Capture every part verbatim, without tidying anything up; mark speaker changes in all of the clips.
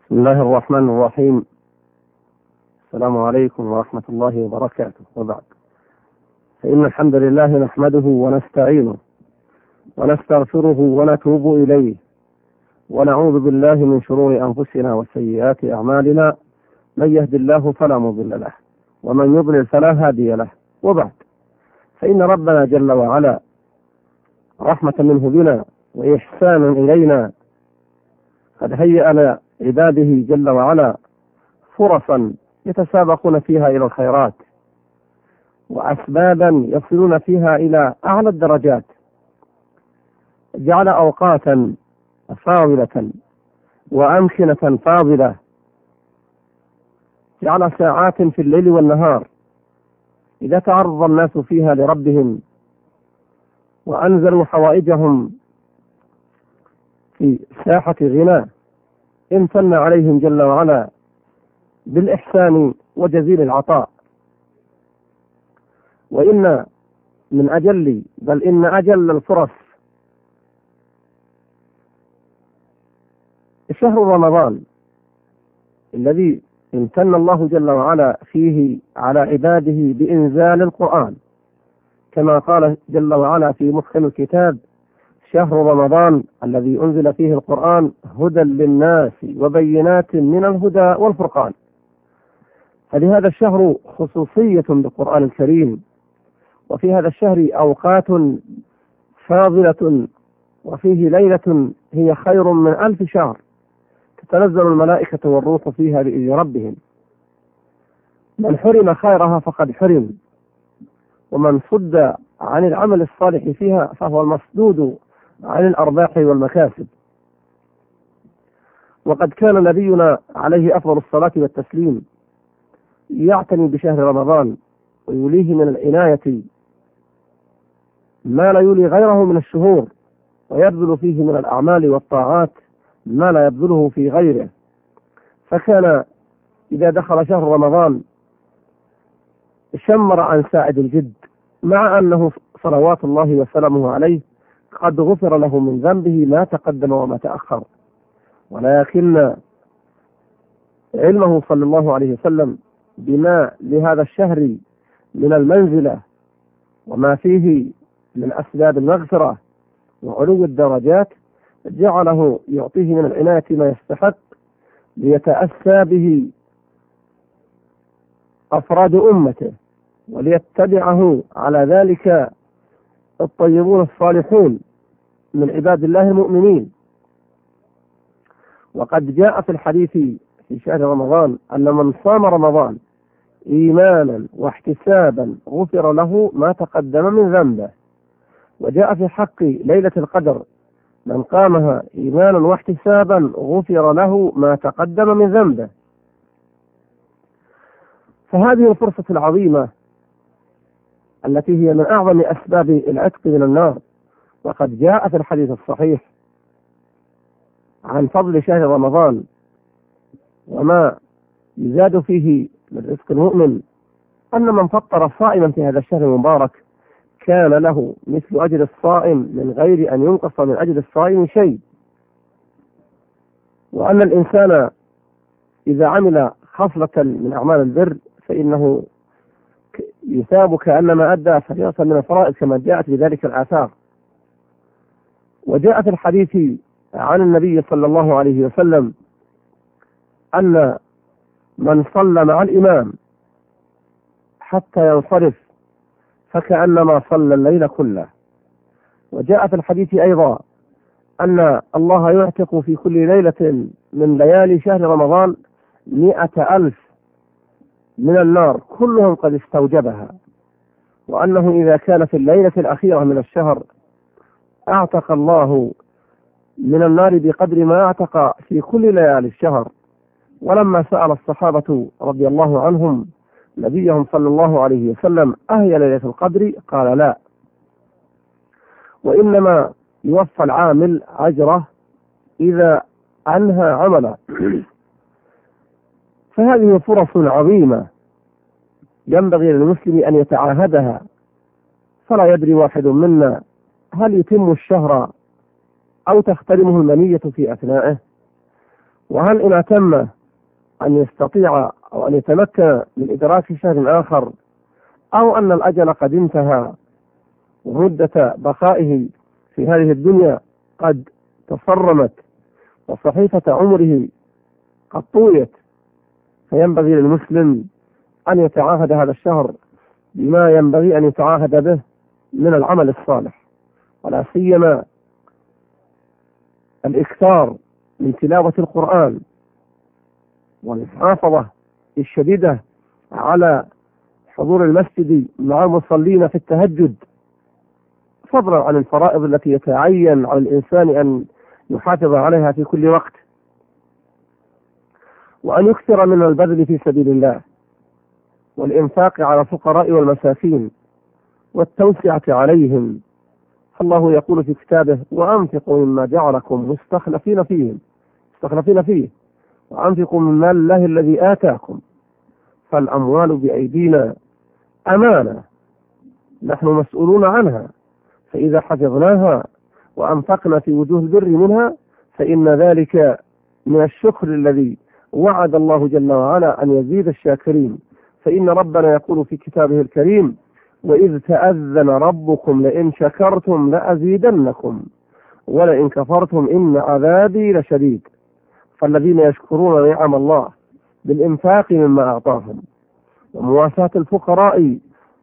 Speaker 1: بسم الله الرحمن الرحيم. السلام عليكم ورحمة الله وبركاته، وبعد، فإن الحمد لله نحمده ونستعينه ونستغفره ونتوب إليه، ونعوذ بالله من شرور أنفسنا وسيئات أعمالنا، من يهد الله فلا مضل له ومن يضلل فلا هادي له، وبعد، فإن ربنا جل وعلا رحمة منه بنا وإحسانا إلينا قد هيأ لعباده جل وعلا فرصا يتسابقون فيها إلى الخيرات، وأسبابا يصلون فيها إلى أعلى الدرجات. جعل أوقاتا فاضلة وأمكنة فاضلة، جعل ساعات في الليل والنهار إذا تعرض الناس فيها لربهم وأنزلوا حوائجهم في ساحة غنى، امتن عليهم جل وعلا بالإحسان وجزيل العطاء. وإن من أجل بل إن أجل الفرص شهر رمضان الذي امتن الله جل وعلا فيه على عباده بإنزال القرآن، كما قال جل وعلا في محكم الكتاب: شهر رمضان الذي أنزل فيه القرآن هدى للناس وبينات من الهدى والفرقان. فلهذا الشهر خصوصية بالقرآن الكريم، وفي هذا الشهر أوقات فاضلة، وفيه ليلة هي خير من ألف شهر تتنزل الملائكة والروح فيها بإذن ربهم. من حرم خيرها فقد حرم، ومن صد عن العمل الصالح فيها فهو المصدود عن الأرباح والمكاسب. وقد كان نبينا عليه أفضل الصلاة والتسليم يعتني بشهر رمضان ويوليه من العناية ما لا يولي غيره من الشهور، ويبذل فيه من الأعمال والطاعات ما لا يبذله في غيره. فكان إذا دخل شهر رمضان شمر عن ساعد الجد، مع أنه صلوات الله وسلامه عليه قد غفر له من ذنبه ما تقدم وما تأخر، ولكن علمه صلى الله عليه وسلم بما لهذا الشهر من المنزلة وما فيه من أسباب المغفرة وعلو الدرجات جعله يعطيه من العناية ما يستحق، ليتأسى به أفراد أمته وليتبعه على ذلك الطيبون الصالحون من عباد الله المؤمنين. وقد جاء في الحديث في شهر رمضان أن من صام رمضان إيمانا واحتسابا غفر له ما تقدم من ذنبه. وجاء في حق ليلة القدر: من قامها إيمانا واحتسابا غفر له ما تقدم من ذنبه. فهذه الفرصة العظيمة التي هي من أعظم أسباب العتق من النار. وقد جاء في الحديث الصحيح عن فضل شهر رمضان وما يزاد فيه من رزق المؤمن، أن من فطر صائما في هذا الشهر المبارك كان له مثل أجر الصائم من غير أن ينقص من أجر الصائم شيء. وأن الإنسان إذا عمل خصلة من أعمال البر فإنه يثاب كأنما أدى فريضة من الفرائض، كما جاءت بذلك الآثار. وجاء في الحديث عن النبي صلى الله عليه وسلم أن من صلى مع الإمام حتى ينصرف فكأنما صلى الليل كله. وجاء في الحديث أيضا أن الله يعتق في كل ليلة من ليالي شهر رمضان مئة ألف من النار كلهم قد استوجبها، وأنه إذا كان في الليلة الأخيرة من الشهر أعتق الله من النار بقدر ما أعتق في كل ليالي الشهر. ولما سأل الصحابة رضي الله عنهم نبيهم صلى الله عليه وسلم: أهي ليلة القدر؟ قال: لا، وإنما يوفى العامل أجره إذا أنهى عمله. فهذه فرص عظيمة ينبغي للمسلم أن يتعاهدها، فلا يدري واحد منا هل يتم الشهر أو تختلمه المنية في أثنائه. وهل إن أتم أن يستطيع أو أن يتمكن من إدراك شهر آخر، أو أن الأجل قد انتهى ومدة بقائه في هذه الدنيا قد تصرمت وصحيفة عمره قد طويت، فينبغي للمسلم أن يتعاهد هذا الشهر بما ينبغي أن يتعاهد به من العمل الصالح، ولا سيما الإكثار من تلاوة القرآن والمحافظة الشديدة على حضور المسجد مع المصلين في التهجد، فضلا عن الفرائض التي يتعين على الإنسان أن يحافظ عليها في كل وقت، وأن يكثر من البذل في سبيل الله والإنفاق على الفقراء والمساكين والتوسعة عليهم. الله يقول في كتابه: وأنفقوا مما جعلكم مستخلفين فيه مستخلفين فيه وأنفقوا من مال الله الذي آتاكم، فالأموال بأيدينا أمانة نحن مسؤولون عنها، فإذا حفظناها وأنفقنا في وجوه البر منها فإن ذلك من الشكر الذي وعد الله جل وعلا أن يزيد الشاكرين. فإن ربنا يقول في كتابه الكريم: وإذ تأذن ربكم لئن شكرتم لأزيدنكم ولئن كفرتم إن عذابي لشديد. فالذين يشكرون نعم الله بالإنفاق مما أعطاهم ومواساة الفقراء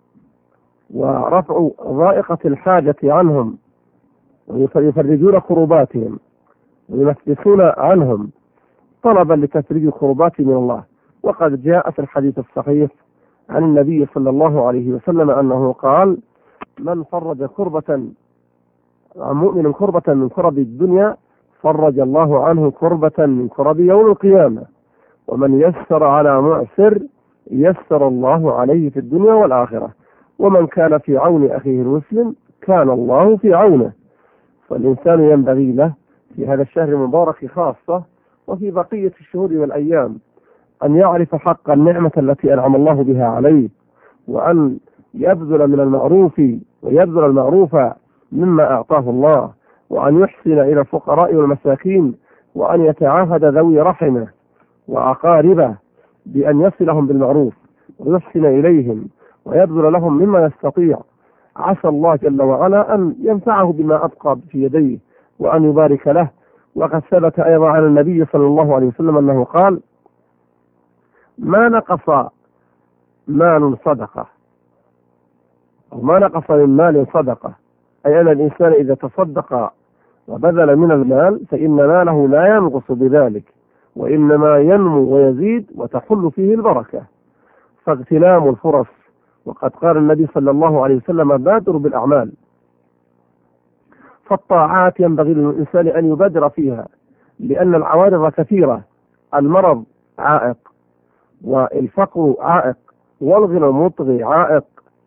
Speaker 1: ورفع ضائقة الحاجة عنهم ويفرجون كرباتهم وينفسون عنهم طلبا لتفريج كربات من الله. وقد جاء في الحديث الصحيح عن النبي صلى الله عليه وسلم أنه قال: من فرج كربة عن مؤمن كربة من كرب الدنيا فرج الله عنه كربة من كرب يوم القيامة، ومن يسر على معسر يسر الله عليه في الدنيا والآخرة، ومن كان في عون أخيه المسلم كان الله في عونه. فالإنسان ينبغي له في هذا الشهر المبارك خاصة وفي بقية الشهور والأيام أن يعرف حق النعمة التي أنعم الله بها عليه، وأن يبذل من المعروف ويبذل المعروف مما أعطاه الله، وأن يحسن إلى الفقراء والمساكين، وأن يتعاهد ذوي رحمه وأقاربه بأن يصلهم بالمعروف ويحسن إليهم ويبذل لهم مما يستطيع، عسى الله جل وعلا أن ينفعه بما أبقى في يديه وأن يبارك له. وقد ثبت أيضا عن النبي صلى الله عليه وسلم أنه قال: ما نقص مال صدقة أو ما نقص من مال صدقة، أي أن الإنسان إذا تصدق وبذل من المال فإن ماله لا ينقص بذلك، وإنما ينمو ويزيد وتحل فيه البركة. فاغتنام الفرص، وقد قال النبي صلى الله عليه وسلم: بادروا بالأعمال. فالطاعات ينبغي للإنسان أن يبادر فيها، لأن العوارض كثيرة: المرض عائق، والفقر عائق، والغنى المطغي عائق،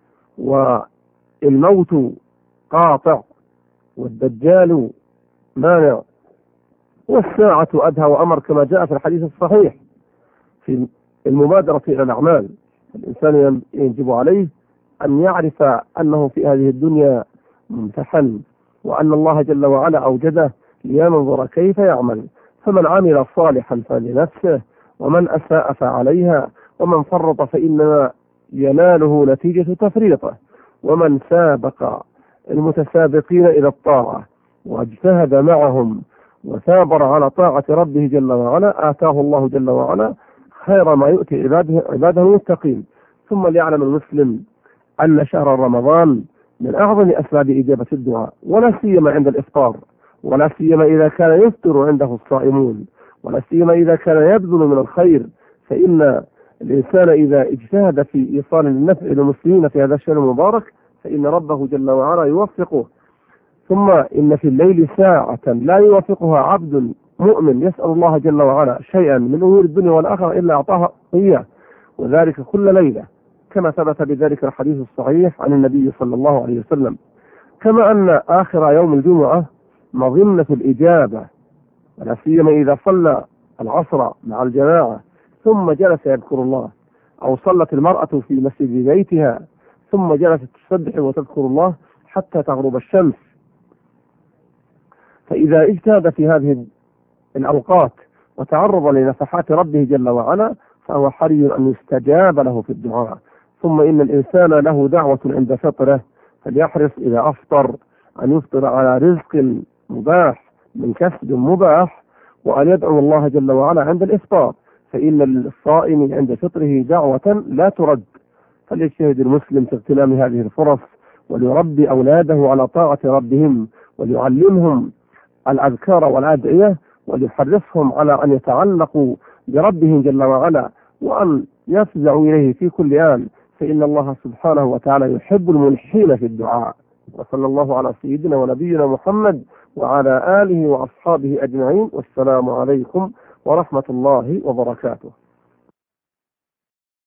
Speaker 1: والموت قاطع، والدجال مانع، والساعة أدهى وأمر، كما جاء في الحديث الصحيح في المبادرة إلى الأعمال. الإنسان يجب عليه أن يعرف أنه في هذه الدنيا ممتحن، وأن الله جل وعلا أوجده لينظر كيف يعمل، فمن عمل صالحا فلنفسه ومن أساء فعليها، ومن فرط فإنما يناله نتيجة تفريطه، ومن سابق المتسابقين إلى الطاعة واجتهد معهم وثابر على طاعة ربه جل وعلا آتاه الله جل وعلا خير ما يؤتي عباده, عباده المتقين. ثم ليعلم المسلم أن شهر رمضان من أعظم أسباب إجابة الدعاء، ولا سيما عند الإفطار، ولا سيما إذا كان يفطر عنده الصائمون، ولا سيما إذا كان يبذل من الخير، فإن الإنسان إذا اجتهد في إيصال النفع للمسلمين في هذا الشهر المبارك فإن ربه جل وعلا يوفقه. ثم إن في الليل ساعة لا يوافقها عبد مؤمن يسأل الله جل وعلا شيئا من أمور الدنيا والآخرة إلا أعطاه إياه، وذلك كل ليلة، كما ثبت بذلك الحديث الصحيح عن النبي صلى الله عليه وسلم. كما أن آخر يوم الجمعة مظنة الإجابة، ولا سيما إذا صلى العصر مع الجماعة ثم جلس يذكر الله، أو صلت المرأة في مسجد بيتها ثم جلست تسبح وتذكر الله حتى تغرب الشمس. فإذا اجتهد في هذه الأوقات وتعرضا لنفحات ربه جل وعلا، فهو حري أن يستجاب له في الدعاء. ثم إن الإنسان له دعوة عند فطره، فليحرص إذا أفطر أن يفطر على رزق مباح من كسب مباح، وأن يدعو الله جل وعلا عند الإفطار، فإن للصائم عند فطره دعوة لا ترد. فليجتهد المسلم في اغتنام هذه الفرص، وليربي أولاده على طاعة ربهم، وليعلمهم الأذكار والأدعية، وليحرصهم على أن يتعلقوا بربهم جل وعلا، وأن يفزعوا إليه في كل آن، فإن الله سبحانه وتعالى يحب الملحين في الدعاء. وصلى الله على سيدنا ونبينا محمد وعلى آله وأصحابه أجمعين، والسلام عليكم ورحمة الله وبركاته.